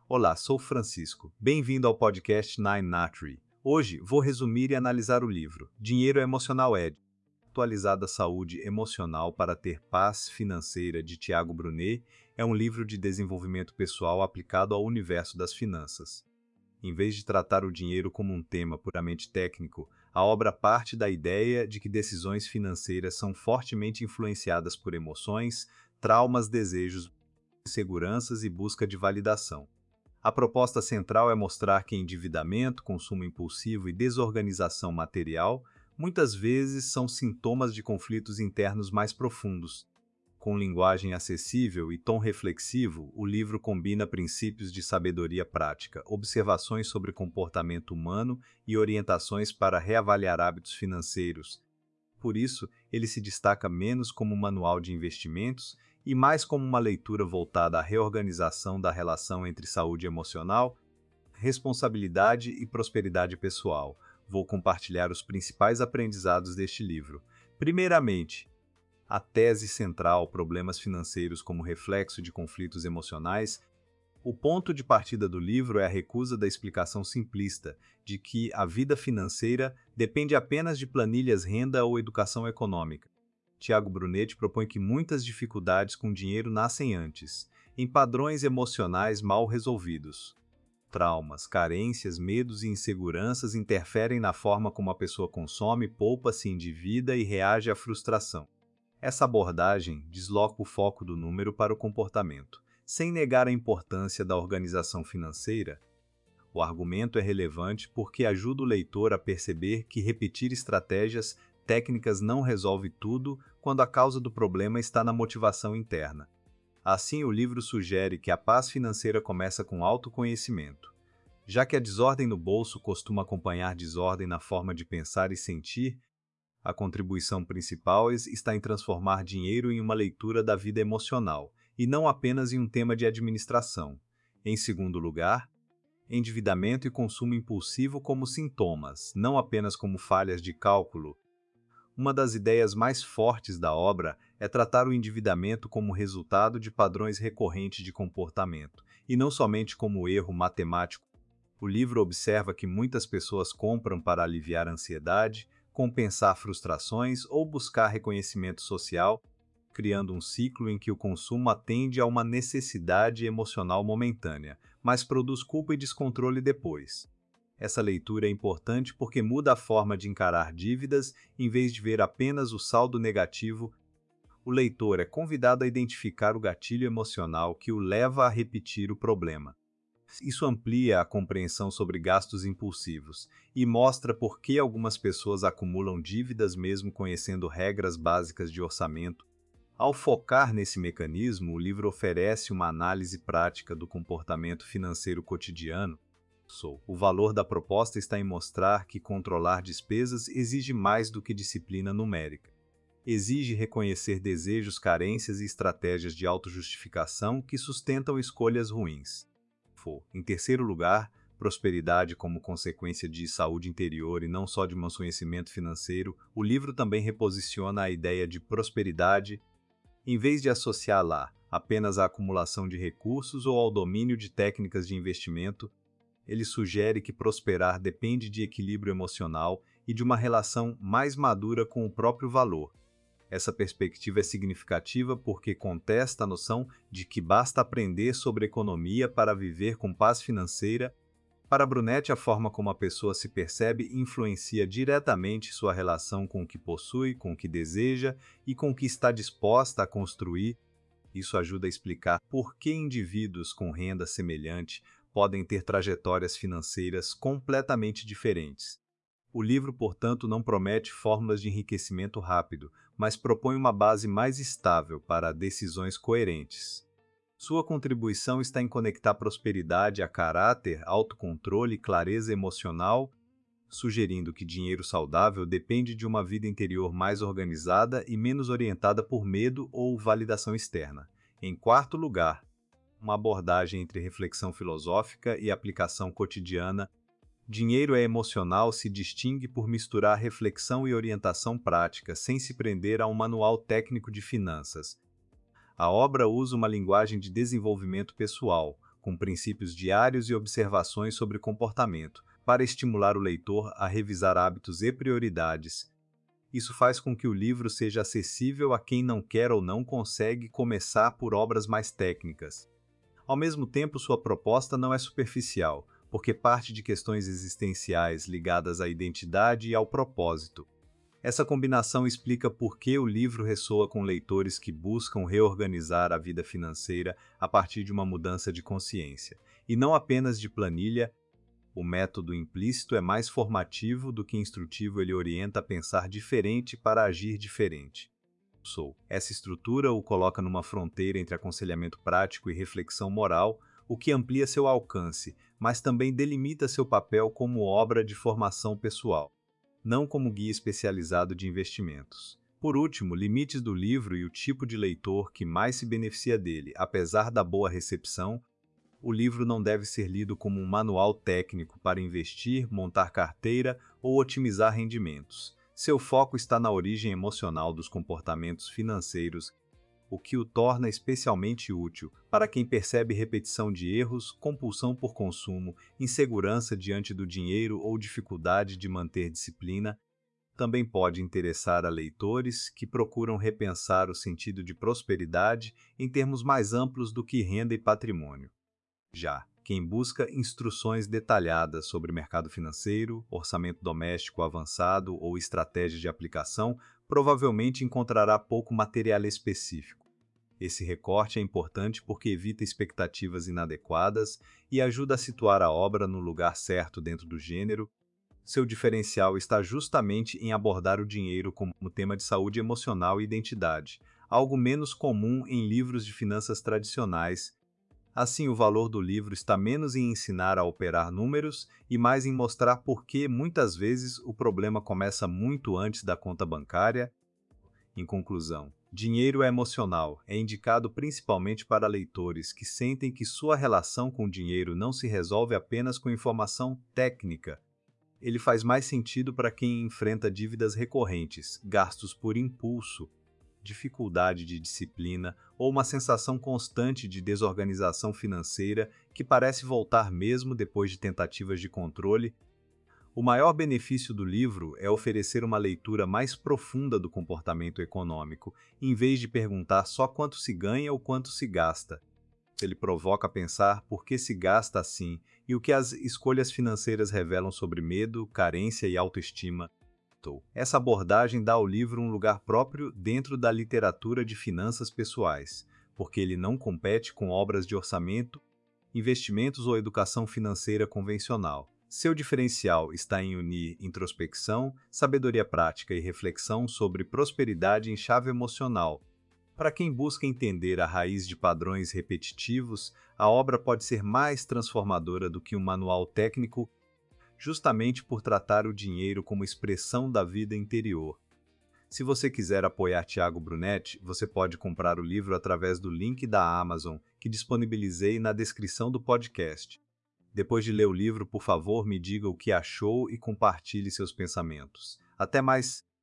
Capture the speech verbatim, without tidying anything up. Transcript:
Olá, sou Francisco. Bem-vindo ao podcast Nine Natri. Hoje vou resumir e analisar o livro Dinheiro Emocional Ed, Atualizada Saúde Emocional para ter Paz Financeira, de Tiago Brunet. É um livro de desenvolvimento pessoal aplicado ao universo das finanças. Em vez de tratar o dinheiro como um tema puramente técnico, a obra parte da ideia de que decisões financeiras são fortemente influenciadas por emoções, traumas, desejos, inseguranças e busca de validação. A proposta central é mostrar que endividamento, consumo impulsivo e desorganização material muitas vezes são sintomas de conflitos internos mais profundos. Com linguagem acessível e tom reflexivo, o livro combina princípios de sabedoria prática, observações sobre comportamento humano e orientações para reavaliar hábitos financeiros. Por isso, ele se destaca menos como um manual de investimentos e mais como uma leitura voltada à reorganização da relação entre saúde emocional, responsabilidade e prosperidade pessoal. Vou compartilhar os principais aprendizados deste livro. Primeiramente, a tese central, problemas financeiros como reflexo de conflitos emocionais. O ponto de partida do livro é a recusa da explicação simplista de que a vida financeira depende apenas de planilhas, renda ou educação econômica. Tiago Brunet propõe que muitas dificuldades com dinheiro nascem antes, em padrões emocionais mal resolvidos. Traumas, carências, medos e inseguranças interferem na forma como a pessoa consome, poupa, se endivida e reage à frustração. Essa abordagem desloca o foco do número para o comportamento, sem negar a importância da organização financeira. O argumento é relevante porque ajuda o leitor a perceber que repetir estratégias técnicas não resolve tudo quando a causa do problema está na motivação interna. Assim, o livro sugere que a paz financeira começa com autoconhecimento. Já que a desordem no bolso costuma acompanhar desordem na forma de pensar e sentir, a contribuição principal está em transformar dinheiro em uma leitura da vida emocional, e não apenas em um tema de administração. Em segundo lugar, endividamento e consumo impulsivo como sintomas, não apenas como falhas de cálculo. Uma das ideias mais fortes da obra é tratar o endividamento como resultado de padrões recorrentes de comportamento, e não somente como erro matemático. O livro observa que muitas pessoas compram para aliviar a ansiedade, compensar frustrações ou buscar reconhecimento social, criando um ciclo em que o consumo atende a uma necessidade emocional momentânea, mas produz culpa e descontrole depois. Essa leitura é importante porque muda a forma de encarar dívidas em vez de ver apenas o saldo negativo. O leitor é convidado a identificar o gatilho emocional que o leva a repetir o problema. Isso amplia a compreensão sobre gastos impulsivos e mostra por que algumas pessoas acumulam dívidas mesmo conhecendo regras básicas de orçamento. Ao focar nesse mecanismo, o livro oferece uma análise prática do comportamento financeiro cotidiano. O valor da proposta está em mostrar que controlar despesas exige mais do que disciplina numérica. Exige reconhecer desejos, carências e estratégias de autojustificação que sustentam escolhas ruins. Em terceiro lugar, prosperidade como consequência de saúde interior e não só de um conhecimento financeiro. O livro também reposiciona a ideia de prosperidade, em vez de associá-la apenas à acumulação de recursos ou ao domínio de técnicas de investimento. Ele sugere que prosperar depende de equilíbrio emocional e de uma relação mais madura com o próprio valor. Essa perspectiva é significativa porque contesta a noção de que basta aprender sobre economia para viver com paz financeira. Para Brunet, a forma como a pessoa se percebe influencia diretamente sua relação com o que possui, com o que deseja e com o que está disposta a construir. Isso ajuda a explicar por que indivíduos com renda semelhante podem ter trajetórias financeiras completamente diferentes. O livro, portanto, não promete fórmulas de enriquecimento rápido, mas propõe uma base mais estável para decisões coerentes. Sua contribuição está em conectar prosperidade a caráter, autocontrole e clareza emocional, sugerindo que dinheiro saudável depende de uma vida interior mais organizada e menos orientada por medo ou validação externa. Em quarto lugar, uma abordagem entre reflexão filosófica e aplicação cotidiana. Dinheiro é emocional se distingue por misturar reflexão e orientação prática, sem se prender a um manual técnico de finanças. A obra usa uma linguagem de desenvolvimento pessoal, com princípios diários e observações sobre comportamento, para estimular o leitor a revisar hábitos e prioridades. Isso faz com que o livro seja acessível a quem não quer ou não consegue começar por obras mais técnicas. Ao mesmo tempo, sua proposta não é superficial, porque parte de questões existenciais ligadas à identidade e ao propósito. Essa combinação explica por que o livro ressoa com leitores que buscam reorganizar a vida financeira a partir de uma mudança de consciência, e não apenas de planilha. O método implícito é mais formativo do que instrutivo, ele orienta a pensar diferente para agir diferente. Sou. Essa estrutura o coloca numa fronteira entre aconselhamento prático e reflexão moral, o que amplia seu alcance, mas também delimita seu papel como obra de formação pessoal, não como guia especializado de investimentos. Por último, limites do livro e o tipo de leitor que mais se beneficia dele. Apesar da boa recepção, o livro não deve ser lido como um manual técnico para investir, montar carteira ou otimizar rendimentos. Seu foco está na origem emocional dos comportamentos financeiros, o que o torna especialmente útil para quem percebe repetição de erros, compulsão por consumo, insegurança diante do dinheiro ou dificuldade de manter disciplina. Também pode interessar a leitores que procuram repensar o sentido de prosperidade em termos mais amplos do que renda e patrimônio. Já quem busca instruções detalhadas sobre mercado financeiro, orçamento doméstico avançado ou estratégia de aplicação, provavelmente encontrará pouco material específico. Esse recorte é importante porque evita expectativas inadequadas e ajuda a situar a obra no lugar certo dentro do gênero. Seu diferencial está justamente em abordar o dinheiro como tema de saúde emocional e identidade, algo menos comum em livros de finanças tradicionais. Assim, o valor do livro está menos em ensinar a operar números e mais em mostrar por que, muitas vezes, o problema começa muito antes da conta bancária. Em conclusão, Dinheiro é Emocional é indicado principalmente para leitores que sentem que sua relação com o dinheiro não se resolve apenas com informação técnica. Ele faz mais sentido para quem enfrenta dívidas recorrentes, gastos por impulso, dificuldade de disciplina ou uma sensação constante de desorganização financeira que parece voltar mesmo depois de tentativas de controle. O maior benefício do livro é oferecer uma leitura mais profunda do comportamento econômico, em vez de perguntar só quanto se ganha ou quanto se gasta. Ele provoca a pensar por que se gasta assim e o que as escolhas financeiras revelam sobre medo, carência e autoestima. Essa abordagem dá ao livro um lugar próprio dentro da literatura de finanças pessoais, porque ele não compete com obras de orçamento, investimentos ou educação financeira convencional. Seu diferencial está em unir introspecção, sabedoria prática e reflexão sobre prosperidade em chave emocional. Para quem busca entender a raiz de padrões repetitivos, a obra pode ser mais transformadora do que um manual técnico, justamente por tratar o dinheiro como expressão da vida interior. Se você quiser apoiar Tiago Brunetti, você pode comprar o livro através do link da Amazon, que disponibilizei na descrição do podcast. Depois de ler o livro, por favor, me diga o que achou e compartilhe seus pensamentos. Até mais!